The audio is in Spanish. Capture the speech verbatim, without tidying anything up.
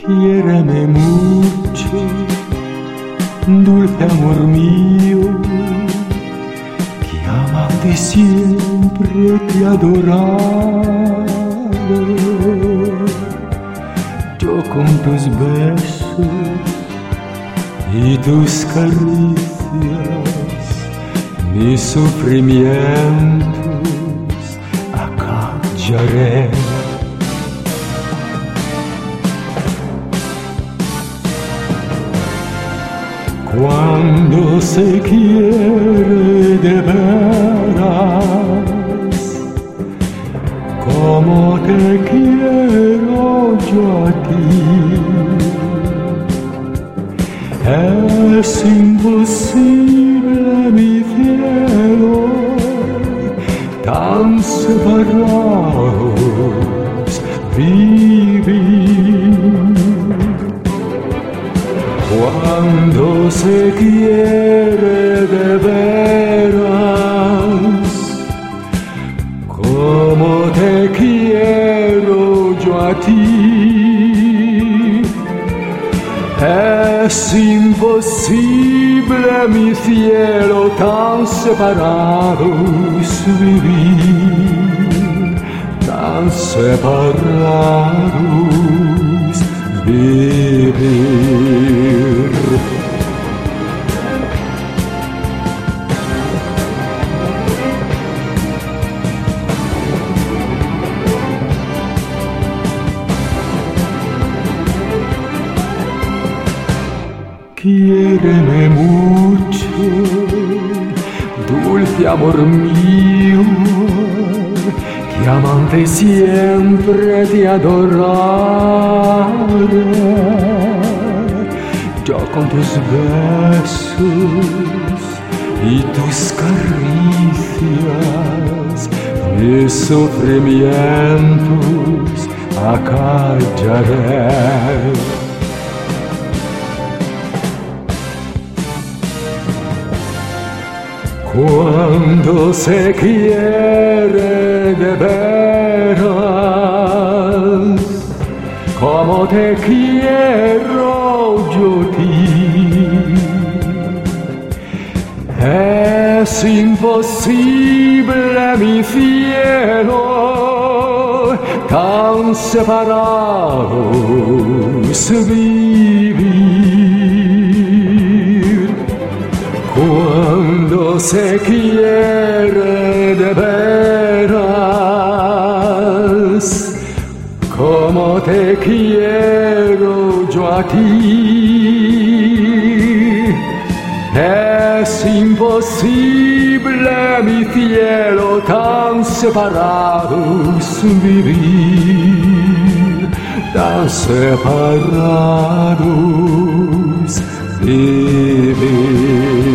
Quiéreme mucho, dulce amor mío, que amante siempre te adoraré. Yo con tus besos y tus caricias, mis sufrimientos acallaré. Cuando se quiere de veras, como te quiero yo a ti, es imposible, mi cielo, tan separados vivir. Cuando se quiere de veras, como te quiero yo a ti, es imposible, mi cielo, tan separados vivir, tan separados vivir. Quiéreme mucho, dulce amor mío, que amante siempre te adoraré. Yo con tus besos y tus caricias, mis sufrimientos acallaré. Cuando se quiere de veras, como te quiero yo a ti, es imposible, mi cielo, tan separados vivir. Cuando se quiere de veras, como te quiero yo a ti, es imposible, mi cielo, tan separados vivir, tan separados vivir.